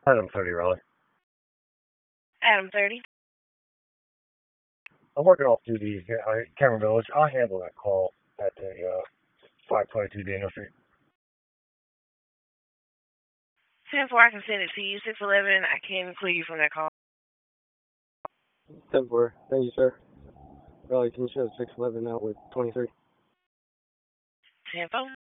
Adam 30 Raleigh. Adam 30. I'm working off duty here at Cameron Village. I'll handle that call at the 522 Daniel Street. 10-4, I can send it to you. 611, I can include you from that call. 10-4. Thank you, sir. Raleigh, can you show 611 out with 23? 10-4.